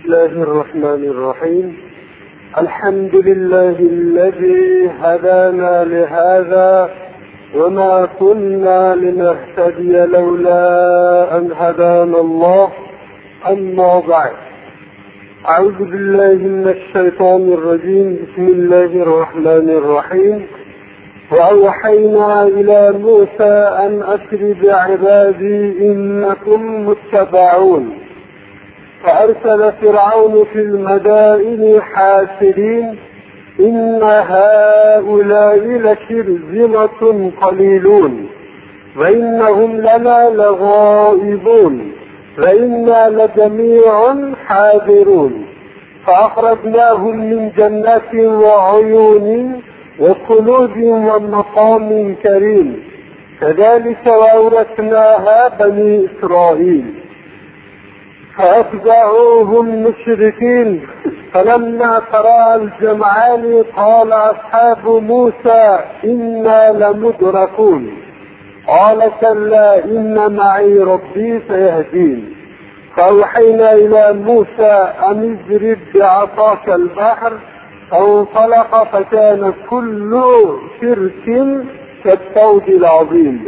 الله الرحمن الرحيم. الحمد لله الذي هدانا لهذا وما كنا لنهتدي لولا أن هدانا الله. أما بعد، أعوذ بالله من الشيطان الرجيم. بسم الله الرحمن الرحيم. وأوحينا إلى موسى أن أسر بعبادي إنكم متبعون. فأرسل فرعون في المدائن حاشرين إن هؤلاء لشرذمة قليلون وإنهم لنا لغائبون وإنا لجميع حاذرون. فأخرجناهم من جنات وعيون وكنوز ومقام كريم كذلك وأورثناها بني إسرائيل. فأتبعوهم مشركين فلما تراءى الجمعان قال أصحاب موسى إنا لمدركون قال كلا إن معي ربي سيهدين. فأوحينا إلى موسى أن اضرب بعصاك البحر فانطلق فكان كل فرق كالطود العظيم.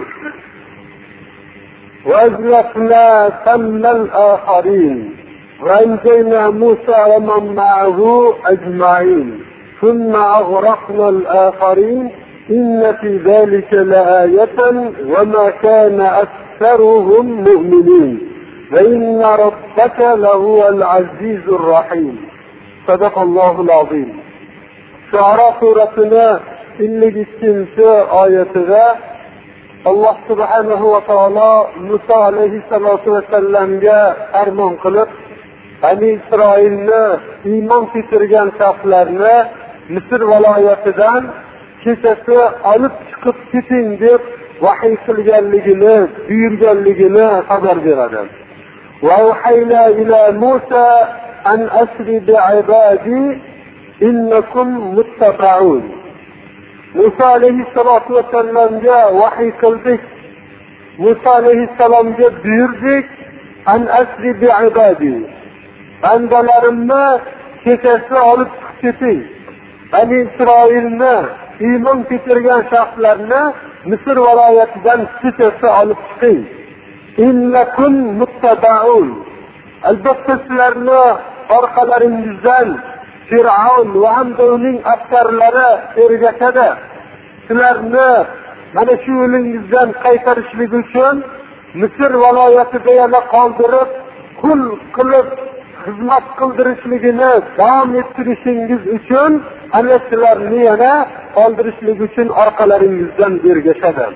وأزلفنا ثم الآخرين وأنجينا موسى ومن معه أجمعين ثم أغرقنا الآخرين إن في ذلك لآية وما كان أكثرهم مؤمنين وإن ربك لهو العزيز الرحيم. صدق الله العظيم. شعراء سورتنا اللي جسمت آياتها Allah subhanahu wa ta'ala Musa aleyhissalatu vesselamga farmon qilib, Bani Isroilni iymon keltirgan shaxslarni Misr viloyatidan kechasi olib chiqib keting deb vahiy qilganligini, buyurganligini xabar beradi. Va uhayna ila Musa an asri bi'ibadi innakum muttaba'un. Musa aleyhissalatu vesselamga vahiy qildik. Musa aleyhissalomga buyurdik, an asri bi'ibadi. Bandalarimni kechasi olib chiqib keting. Bani Isroilni iymon keltirgan shaxslarni Misr viloyatidan kechasi olib chiqing. Innakum muttaba'un. Albatta sizlarni orqalaringizdan Fir'aun va hamda uning askarlari ergashadi. Sizlarni mana shu yo'lingizdan qaytarishlik uchun Misr viloyatida yana qoldirib, qul qilib xizmat qildirishligini davom ettirishingiz uchun ana sizlarni yana qoldirishlik uchun orqalaringizdan ergashadi.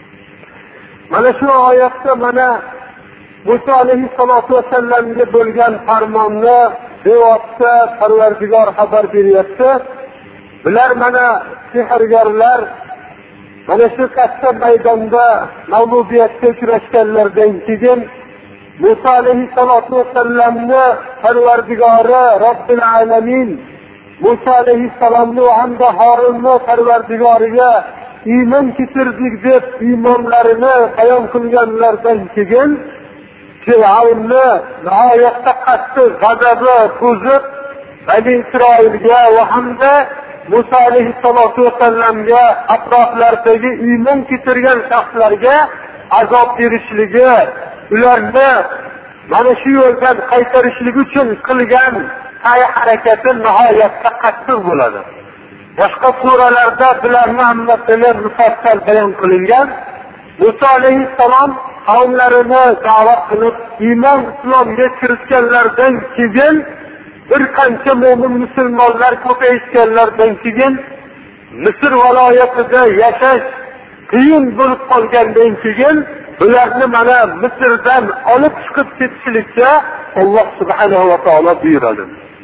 Mana shu oyatda mana Musa alayhissalatu vasallamga bo'lgan farmonni bevosita Parvardigor xabar beryapti. Bular mana sehrgarlar mana shu katta maydonda mag'lubiyatga uchrashganlardan keyin Musa alayhissalatu vasallamni Parvardigori Robbil alamin Musa alayhissalomni hamda Harunni Parvardigoriga iymon keltirdik deb iymonlarini bayon qilganlardan keyin Fir'aunni nihoyatda qattiq g'azabi qo'zib Bani Isroilga va hamda Musa alayhissalatu vasallamga atroflardagi iymon keltirgan shaxslarga azob berishligi, ularni mana shu yo'ldan qaytarishlik uchun qilgan sa'y-harakati nihoyatda qattiq bo'ladi. Boshqa suralarda bularni hammasini mufassal bayon qilingan. Musa alayhissalom qavmlarini da'vat qilib iymon islomga kiritganlardan keyin bir qancha mo'min musulmonlar ko'payishganlardan keyin Misr viloyatida yashash qiyin bo'lib qolgandan keyin bularni mana Misrdan olib chiqib ketishlikka Alloh subhanahu va taolo buyuradi.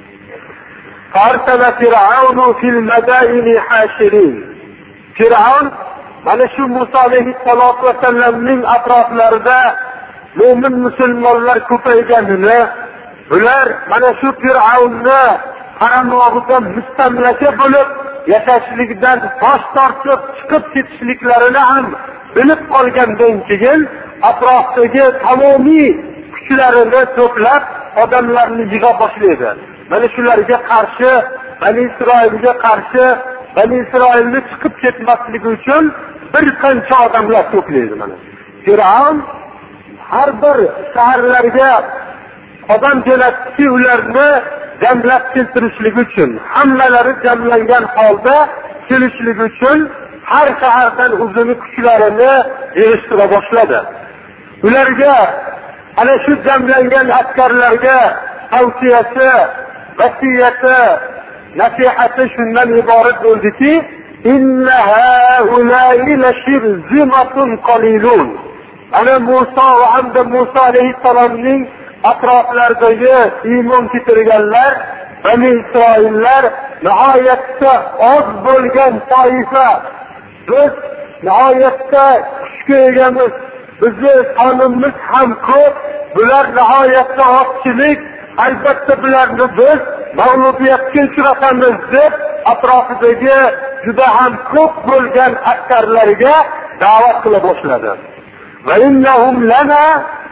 Farsala Fir'aunu fil madaini hashirin. Fir'aun mana shu Musa alayhissalatu vasallamning atroflarida mo'min musulmonlar ko'payganini, ular mana shu Fir'aunni qaramog'ida mustamlaka bo'lib yashashlikdan bosh tortib chiqib ketishliklarini ham bilib qolgandan keyin atrofdagi tamomiy kuchlarini to'plab odamlarni yig'a boshlaydi. Mana shularga qarshi, Bani Isroilga qarshi, Bani Isroilni chiqib ketmasligi uchun bir qancha odamlar to'playdi mana. Fir'avn har bir shaharlarga odam jo'natdi, ularni jamlab keltirishlik uchun, hammalari jamlangan holda kelishlik uchun har shahardan o'zini kuchlarini yig'ishtira boshladi. Ularga ana shu jamlangan askarlarga tavsiyasi, vasiyati, nasihati shundan iborat bo'ldiki, inna haula'i lashirzimatun qalilun. Ana Musa va hamda Musa alayhissalomning atroflaridagi iymon keltirganlar, Bani Isroillar nihoyatda oz bo'lgan toifa. Biz nihoyatda kuchga egamiz. Bizni sonimiz ham ko'p. Bular nihoyatda ozchilik. Albatta bularni biz mag'lubiyatga uchratamiz deb atrofidagi juda ham ko'p bo'lgan askarlarga da'vat qila boshladi. Va innahum lana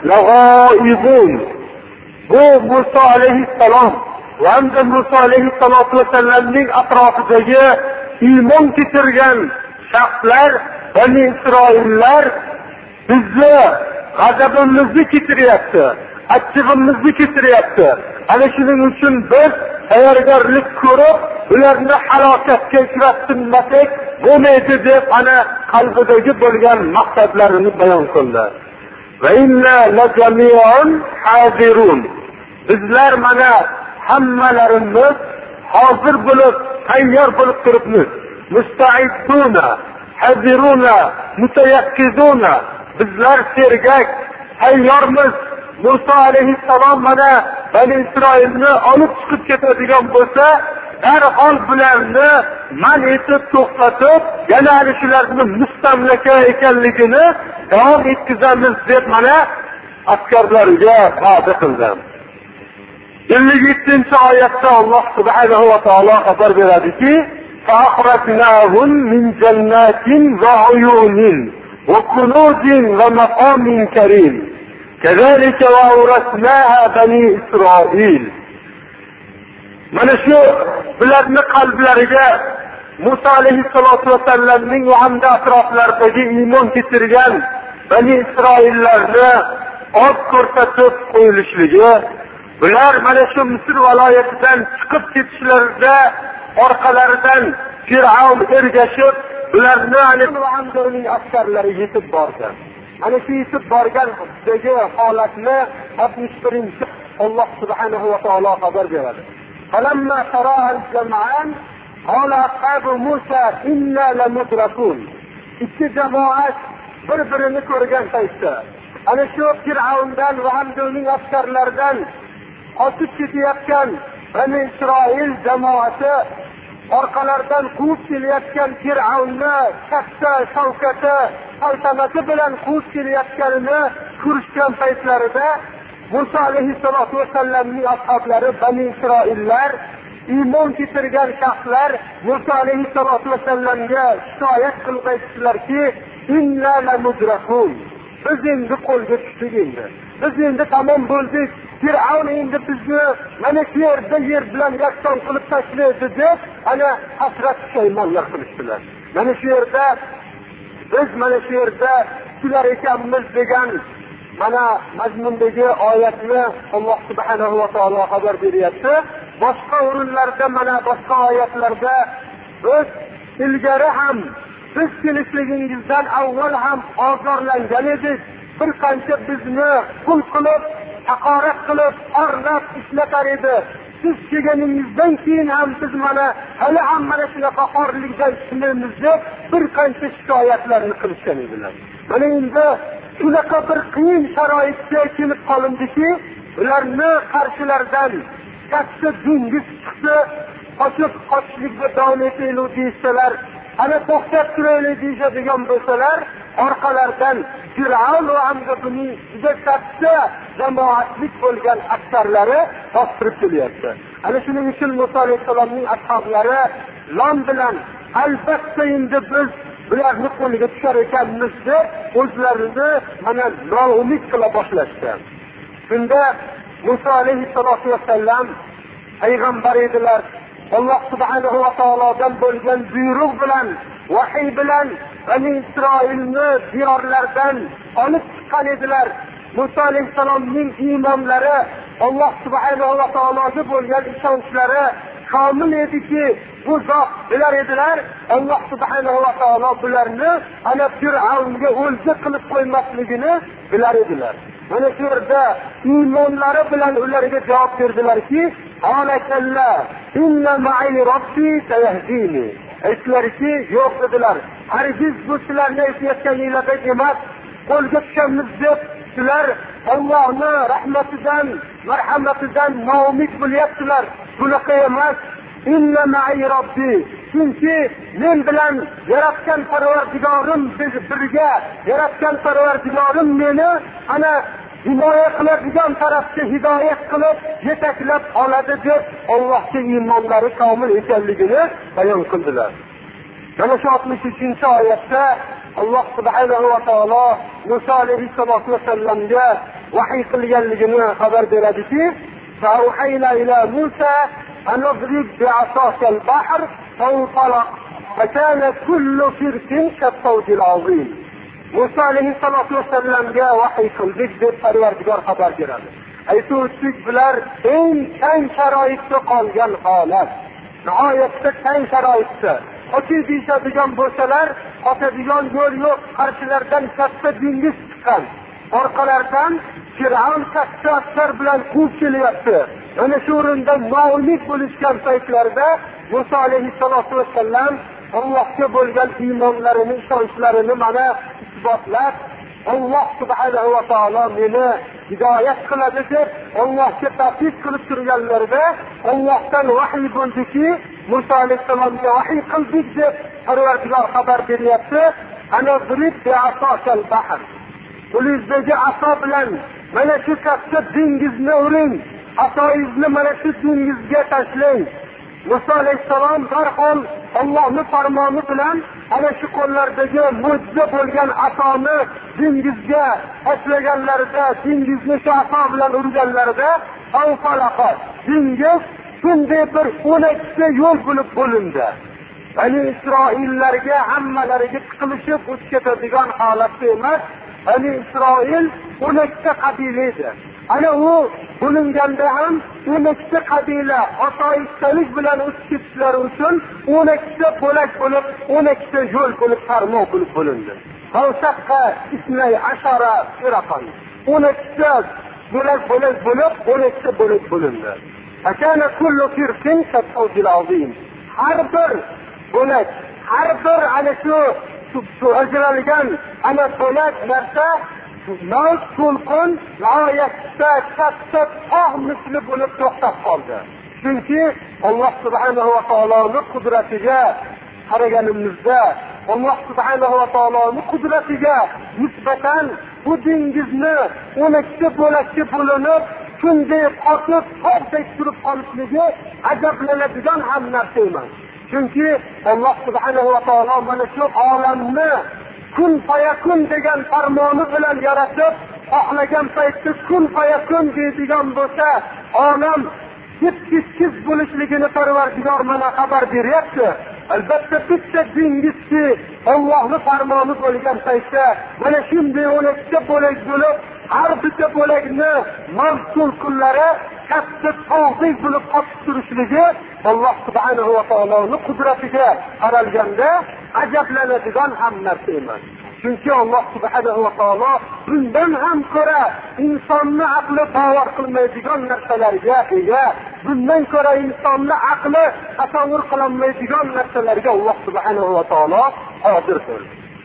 laghaibun. Bu Musa alayhissalom va hamda Musa alayhissalomning atrofidagi iymon keltirgan shaxslar, Bani Isroillar bizni g'azabimizni keltiryapti, achchig'imizni keltiryapti. Ana shuning uchun biz tayyorgarlik ko'rib, ularni halokatga uchratmasak bo'lmaydi deb ana qalbidagi bo'lgan maqsadlarini bayon qildi. Va inna lajami'un hazirun. Bizlar mana hammalarimiz hozir bo'lib, tayyor bo'lib turibmiz. Musta'iduna, haziruna, mutayaqqizuna. Bizlar sergak, tayyormiz. Musa alayhissalom mana Bani Isroilni olib chiqib ketadigan bo'lsa, darhol bularni man etib to'xtatib, yana shularni mustamlaka ekanligini davom etkazamiz deb mana askarlarga va'da qildi. 57-oyatda Alloh subhanahu va taolo xabar beradiki, fa'akhrajnahum min jannatin va uyunin va kunuzin va maqamin karim. Kazalika va urasnaha bani Isroil. Mana shu bularning qalblariga Musa alayhissalatu vasallamning va hamda atroflaridagi iymon keltirgan Bani Isroillarni oz ko'rsatib qo'yilishligi, bular mana shu Misr viloyatidan chiqib ketishlarida orqalaridan Fir'avn ergashib, ularni va hamda uning askarlari yetib bordi. Ana shu yetib borgandagi holatni 61-chi Alloh subhanahu va taolo xabar beradi. فلما ترى الجمعان قال أصحاب موسى إنا لمدركون. ikki jamoat bir-birini ko'rgan paytda ana shu Fir'avndan va hamda uning askarlaridan qochib ketayotgan Bani Isroil jamoati orqalaridan quvib kelayotgan Fir'avnni katta shavkati, saltanati bilan quvib kelayotganini ko'rishgan paytlarida Musa alayhissalatu vasallamning ashablari, Bani Isroillar, iymon keltirgan shaxslar Musa alayhissalatu vasallamga shikoyat qilib aytdilarki, inna lamudrakun. Biz endi qo'lga tushdik endi. Biz endi tamom bo'ldik. Fir'avn endi bizni mana shu yerda yer bilan yakson qilib tashlaydi deb ana hasrat pushaymonlar qilishdilar. Mana shu yerda biz mana shu yerda shular ekanmiz degan mana mazmundagi oyatni Alloh subhanahu va taolo xabar beryapti. Boshqa o'rinlarda mana boshqa oyatlarda biz ilgari ham siz kelishligingizdan avval ham ozorlangan edik. Bir qancha bizni qul qilib, haqorat qilib, orlab ishlatar edi. Siz kelganingizdan keyin ham biz mana hali ham mana shunaqa xorlikdan chiqmaymiz deb bir qancha shikoyatlarni qilishgan edilar. Mana endi shunaqa bir qiyin sharoitga kelib qolindiki, ularni qarshilaridan katta dengiz chiqdi, qochishlikda davom etaylik deysalar, ana to'xtab turaylik deyishadigan bo'lsalar, orqalaridan Fir'avn va hamda buning juda katta jamoatlik bo'lgan askarlari bostirib kelyapti. Ana shuning uchun Musa alayhissalomning ashablari lom bilan albatta endi biz bularni qo'liga tushar ekanmiz deb o'zlarini mana noumid qila boshlashdi. Shunda Musa alayhissalatu vassalam payg'ambar edilar. Alloh subhanahu va taolodan bo'lgan buyruq bilan, vahiy bilan Bani Isroilni diyorlardan olib chiqqan edilar. Musa alayhissalomning iymonlari, Alloh subhanahu va taologa bo'lgan ishonchlari komil ediki, bu zot bilar edilar. Alloh subhanahu va taolo bularni ana Fir'avnga o'lja qilib qo'ymasligini bilar edilar. Mana shu yerda iymonlari bilan ularga javob berdilarki, "Alakalla inna ma'i robbi sayahdini." Aytlarki, yo'q dedilar. Hargiz bu sizlarni aytayotganingizdek emas. Qo'lga tushamiz deb sizlar Allohning rahmatidan, marhamatidan noumid bo'lyapsizlar. Bunaqa emas. Inna ma'i robbi. Chunki men bilan yaratgan Parvardigorim birga, yaratgan Parvardigorim meni ana himoya qiladigan tarafga hidoyat qilib yetaklab oladi deb Allohga iymonlari komil ekanligini bayon qildilar. Mana shu 63-oyatda Alloh subhanahu va taolo Musa alayhissalatu vasallamga vahiy qilganligini xabar beradiki, "Fa'uhayna ila Musa an idrib bi'asaka al-bahr fantalaq fakana kullu firqin kat-tawdil azim." Musa alayhissalatu vasallamga vahiy qildik deb Parvardigor xabar beradi. Aytuvdik bular eng keng sharoitda qolgan holat. Nihoyatda keng sharoitda. Qochib deyishadigan bo'lsalar, qochadigan yo'l yo'q. Qarshilardan katta dengiz chiqqan. Orqalardan Fir'avn katta askar bilan quvib kelyapti. Ana shu o'rinda noumid bo'lishgan paytlarda Musa alayhissalatu vasallam Allohga bo'lgan iymonlarini, ishonchlarini mana isbotlab, Alloh subhanahu va taolo meni hidoyat qiladi deb Allohga tavfiq qilib turganlarida Allohdan vahiy bo'ldiki, Musa alayhissalomga vahiy qildik deb Parvardigor xabar beryapti. Ana zurib bi'asakal bahr. Qo'lingizdagi aso bilan mana shu katta dengizni uring. Asoyingizni mana shu dengizga tashlang. Musa alayhissalom darhol Allohning farmoni bilan ana shu qo'llardagi mo'jiza bo'lgan asoni dengizga tashlaganlarida, dengizni shu aso bilan urganlarida avfalaqat dengiz shunday bir 12 yo'l bo'lib bo'lindi. Bani Isroillarga hammalariga tiqilishib o'tib ketadigan holatda emas. Bani Isroil 12 qabila edi. Ana u bo'linganda ham 12 qabila osoyishtalik bilan o'tib ketishlari uchun 12 bo'lak bo'lib, 12 yo'l bo'lib tarmoq bo'lib bo'lindi. Xalsaqqa ismay ashara firaqan. 12 bo'lak bo'lib 12 bo'lak bo'lindi. Akana kullu firqin kat-tawdil azim. Har bir bo'lak, har bir ana shu ajralgan ana bo'lak narsa Mavj to'lqin loyakda katta tog' misli bo'lib to'xtab qoldi. Chunki Alloh subhanahu va taoloning qudratiga qaraganimizda, Alloh subhanahu va taoloning qudratiga nisbatan bu dengizni 12 bo'lakka bo'linib, shunday qotib tog'dek turib qolishligi ajablanadigan ham narsa emas. Chunki Alloh subhanahu va taolo mana shu olamni kun fayakun degan farmoni bilan yaratib, xohlagan paytda kun fayakun deydigan bo'lsa, olam tip-tip bo'lishligini Parvardigor mana xabar beryapti. Albatta bitta dengizki Allohning farmoni bo'lgan paytda mana shunday 12 bo'lak bo'lib, har bitta bo'lakni mavsul kunlari katta tog'dek bo'lib qotib turishligi Alloh subhanahu va taoloning qudratiga qaralganda ajablanadigan ham narsa emas. Chunki Alloh subhanahu va taolo bundan ham ko'ra insonni aqli bavar qilmaydigan narsalarga ega. Bundan ko'ra insonni aqli tasavvur qilolmaydigan narsalarga Alloh subhanahu va taolo qodirdir.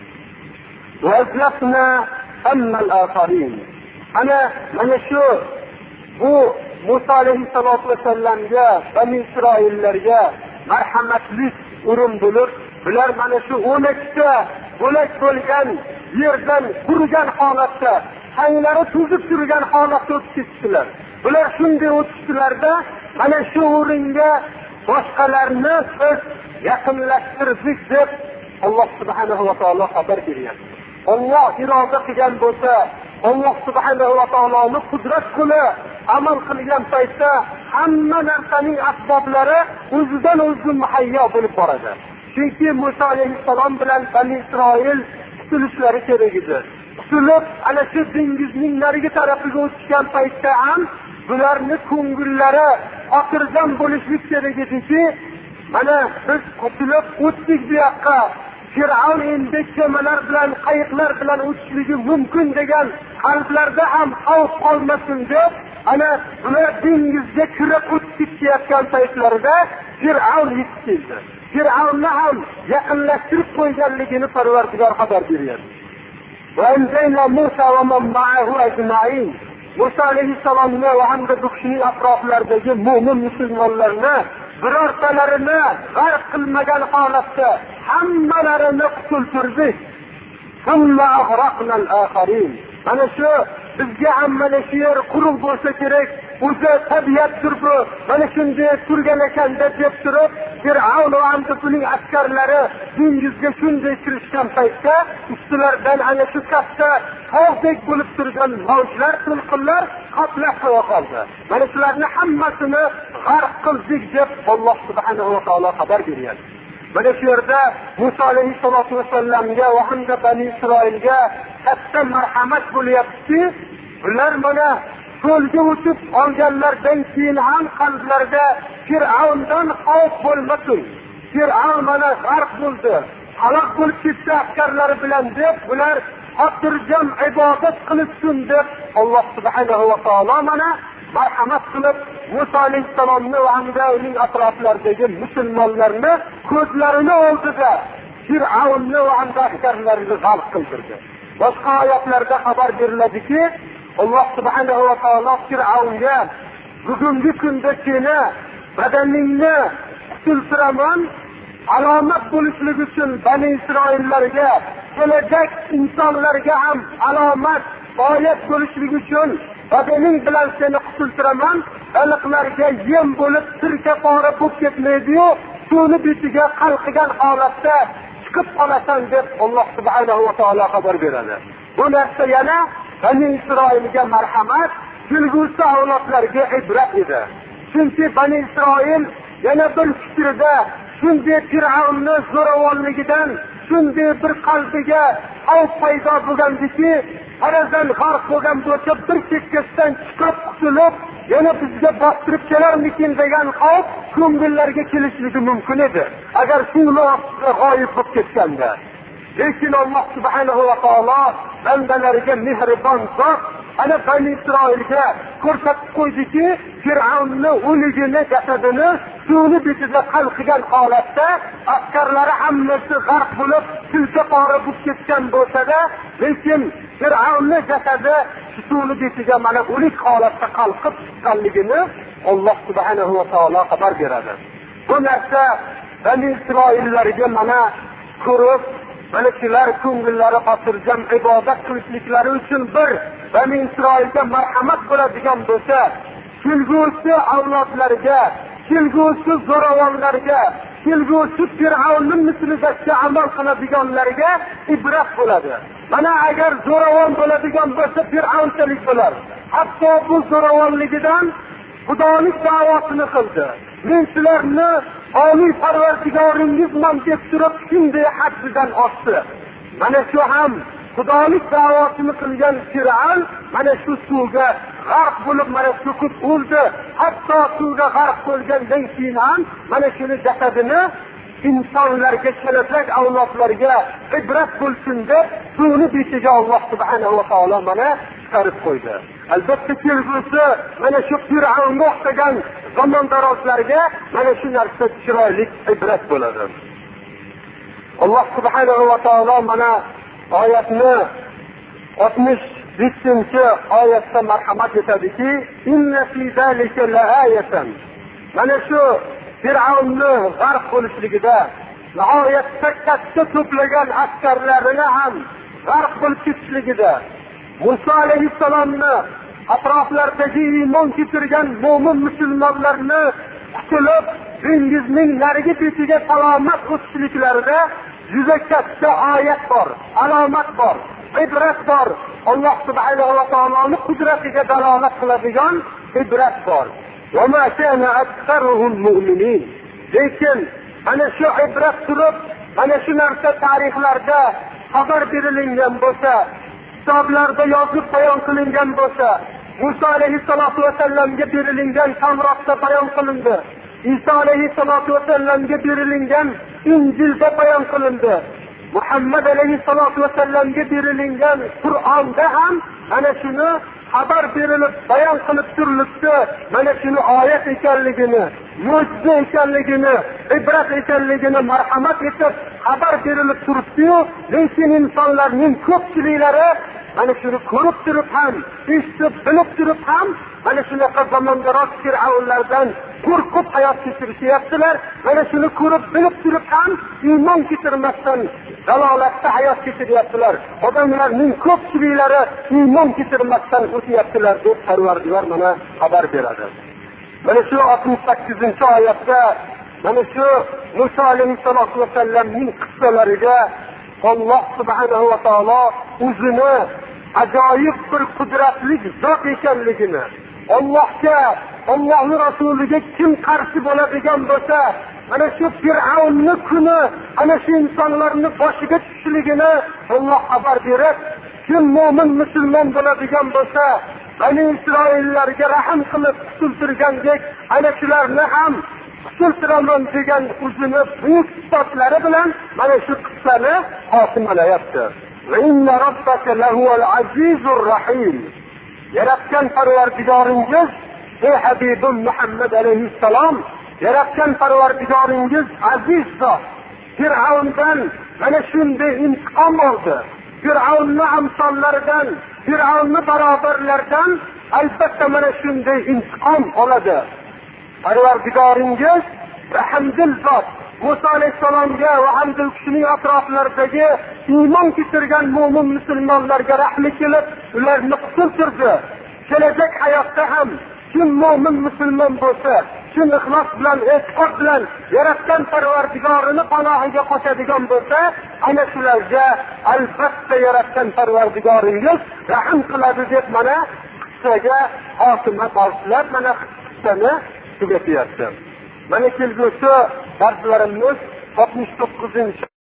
Va azlafna ammal akharin. Mana shu bu Musa alayhissalatu vasallamga, Bani Isroillarga marhamatli o'rin bo'lib, bular mana shu 12 bo'lak bo'lgan yerdan qurgan holatda, hanglari tuzib turgan holatda o'tib ketdilar. Bular shunday o'tishdilarda, mana shu o'ringa boshqalarni biz yaqinlashtirdik deb Alloh subhanahu va taolo xabar beryapti. Alloh iroda qilgan bo'lsa, Alloh subhanahu va taoloning qudrat qo'li amal qilgan paytda hamma narsaning asboblari o'zidan o'zi muhayyo bo'lib boradi. Chunki Musa alayhissalom bilan Bani Isroil qutulishlari kerak edi. Qutulib, ana shu dengizning narigi tarafiga o'tgan paytda ham bularning ko'ngillari xotirjam bo'lishlik kerak ediki, mana biz qutulib o'tdik bu yoqqa. Fir'avn endi kemalar bilan, qayiqlar bilan o'tishligi mumkin degan qalblarda ham xavf qolmasin deb, ana ular dengizga kirib o'tib ketayotgan paytlarida Fir'avn yetib keldi. Fir'avnni ham yaqinlashtirib qo'yganligini Parvardigor xabar beryapti. Va anzayna Musa va man ma'ahu ajma'in. Musa alayhissalomni va hamda bu kishining atroflaridagi mu'min musulmonlarni birortalarini g'arq qilmagan holatda hammalarini qutultirdik. Thumma aghraqna al-akharin. Mana shu bizga ham mana shu yer quruq bo'lsa kerak, o'zi tabiatdir bu. Mana shunday turgan ekan deb turib, Fir'avn va uning askarlari dengizga shunday kirishgan paytda ustilardan ana shu katta tog'dek bo'lib turgan mavjlar, to'lqinlar qoplab qo'ya qoldi. Mana shularni hammasini g'arq qildik deb Alloh subhanahu va taolo xabar beryapti. Mana shu yerda Musa alayhissalatu vasallamga va hamda Bani Isroilga katta marhamat bo'lyapti. Ular mana cho'lga o'tib olganlardan keyin ham qalblarida Fir'avndan xavf bo'lmasin. Fir'avn mana g'arq bo'ldi, halok bo'lib ketdi askarlari bilan deb ular xotirjam ibodat qilishsin deb Alloh subhanahu va taolo mana marhamat qilib Musa alayhissalomni va uning atroflaridagi musulmonlarni ko'zlarini oldida Fir'avnni va askarlarini g'arq qildirdi. Boshqa oyatlarda xabar beriladiki, Alloh subhanahu va taolo Fir'avnga bugungi kunda seni badaningni qutultiraman, alomat bo'lishlik uchun Bani Isroillarga, kelajak insonlarga ham alomat, oyat bo'lishlik uchun badaning bilan seni qutultiraman, baliqlarga yem bo'lib sirka pora bo'lib ketmaydi-yu, suvni betiga qalqigan holatda chiqib qolasan deb Alloh subhanahu va taolo xabar beradi. Bu narsa yana Bani Isroilga marhamat, kelgusi avlodlarga ibrat edi. Chunki Bani Isroil yana bir fikrda shunday Fir'avnning zo'ravonligidan shunday bir qalbiga xavf paydo bo'lgandiki, farazan g'arq bo'lgan bo'lsa bir chekkasidan chiqib qutulib, yana bizga bostirib kelarmikin degan xavf ko'ngillariga kelishligi mumkin edi, agar suvlar g'oyib bo'lib ketganda. Lekin Alloh subhanahu va taolo bandalariga mehribon zot ana Bani Isroilga ko'rsatib qo'ydiki, Fir'avnning o'ligini, jasadini suvni betida qalqigan holatda askarlari hammasi g'arq bo'lib, silka pora bo'lib ketgan bo'lsa-da, lekin Fir'avnning jasadi suvni betiga mana o'lik holatda qalqib chiqqanligini Alloh subhanahu va taolo xabar beradi. Bu narsa Bani Isroillarga mana ko'rib, mana shular ko'ngillari xotirjam ibodat qilishliklari uchun bir Bani Isroilga marhamat bo'ladigan bo'lsa, kelgusi avlodlarga, kelgusi zo'ravonlarga, kelgusi Fir'avnning mislidagi amal qiladiganlarga ibrat bo'ladi. Mana agar zo'ravon bo'ladigan bo'lsa, Fir'avnchalik bo'lar. Hatto bu zo'ravonligidan xudolik da'vosini qildi. Men sizlarni oliy Parvardigoringizman deb turib shunday haddidan oshdi. Mana shu ham xudolik da'vosini qilgan Fir'avn mana shu suvga g'arq bo'lib mana cho'kib o'ldi. Hatto suvga g'arq bo'lgandan keyin ham mana shuni jasadini insonlarga, kelajak avlodlarga ibrat bo'lsin deb suvni betiga Alloh subhanahu va taolo mana chiqarib qo'ydi. Albatta kelgusi mana shu Fir'avnga o'xshagan zamondarozlarga mana shu narsa chiroyli ibrat bo'ladi. Alloh subhanahu va taolo mana oyatni 65-oyatda marhamat etadiki, inna fi zalika laayatan. Mana shu Fir'avnni g'arq bo'lishligida nihoyatda katta to'plagan askarlarini ham g'arq bo'lib ketishligida Musa alayhissalomni atroflaridagi iymon keltirgan mo'min musulmonlarni qutulib dengizning narigi betiga salomat o'tishliklarida juda katta oyat bor, alomat bor. ibrat bor. Alloh subhanahu va taoloning qudratiga dalolat qiladigan ibrat bor. Va ma kana aktsaruhum mu'minin. Lekin ana shu ibrat turib, mana shu narsa tarixlarda xabar berilgan bo'lsa, kitoblarda yozib bayon qilingan bo'lsa, Musa alayhissalatu vasallamga berilgan Tavrotda bayon qilindi. Isa alayhissalatu vasallamga berilgan Injilda bayon qilindi. Muhammad alayhissalatu vasallamga berilgan Qur'onda ham ana shuni xabar berilib bayon qilib turilibdi. Mana shuni oyat ekanligini, mo'jiza ekanligini, ibrat ekanligini marhamat etib xabar berilib turibdi-yu, lekin insonlarning ko'pchiliklari mana shuni ko'rib turib ham, eshitib bilib turib ham mana shunaqa zamondaroq fir'avnlardan qo'rqib hayot kechirishyaptilar. Mana shuni ko'rib bilib turib ham iymon keltirmasdan dalolatda hayot kechiryaptilar. Odamlarning ko'pchiliklari iymon keltirmasdan o'tyaptilar deb Parvardigor mana xabar beradi. Mana shu 68-oyatda mana shu Musa alayhissalatu vasallamning qissalariga Alloh subhanahu va taolo o'zini ajoyib bir qudratli zot ekanligini, Allohga, Allohning rasuliga kim qarshi bo'ladigan bo'lsa, mana shu Fir'avnning kuni ana shu insonlarning boshiga tushishligini Alloh xabar berib, kim mo'min musulmon bo'ladigan bo'lsa, Bani Isroillarga rahim qilib qutultirgandek, ana shularni ham qutultiraman degan o'zini buyuk sifatlari bilan mana shu qissani xotimalayapti. Va inna robbaka lahuval azizur rahim. Yaratgan Parvardigoringiz, ey Habibim Muhammad alayhissalom, yaratgan Parvardigoringiz aziz zot. Fir'avndan mana shunday intiqom oldi. Fir'avnning amsollaridan, Fir'avnning barobarlaridan albatta mana shunday intiqom oladi. Parvardigoringiz rahmdil zot. Musa alayhissalomga va hamdil kishining atroflaridagi iymon keltirgan mo'min musulmonlarga rahmi kelib, ularni qutultirdi. Kelajak hayotda ham kim mo'min musulmon bo'lsa, kim ixlos bilan, e'tiqod bilan yaratgan Parvardigorini panohiga qo'shadigan bo'lsa, ana shularga albatta yaratgan Parvardigoringiz rahm qiladi deb mana qissaga xotima boshlab mana qissani tugatyapti. Mana kelgusi darslarimiz 69